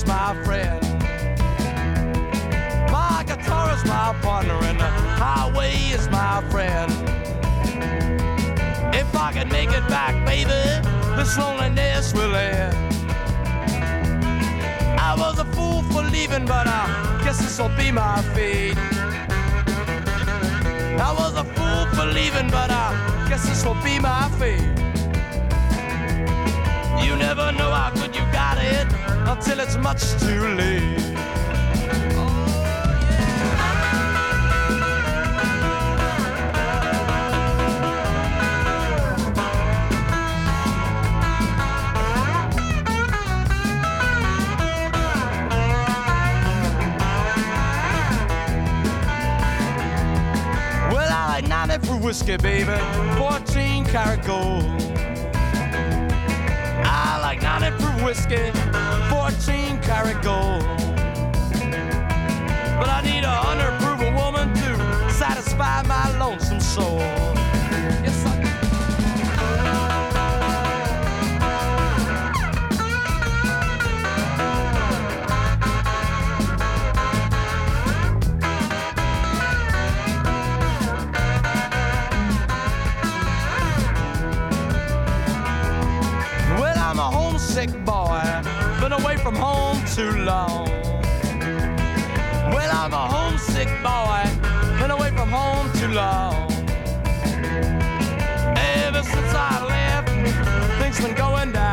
is my friend. My guitar is my partner and the highway is my friend. If I can make it back, baby, this loneliness will end. I was a fool for leaving, but I guess this will be my fate. I was a fool for leaving, but I guess this will be my fate. You never know how good you got it until it's much too late. Well, I like 90 for whiskey, baby, 14 karat gold. I like 90 proof whiskey, 14 karat gold. But I need 100 proof a woman to satisfy my lonesome soul. Yes, I sick boy, been away from home too long. Well, I'm a homesick boy, been away from home too long. Ever since I left, things been going down.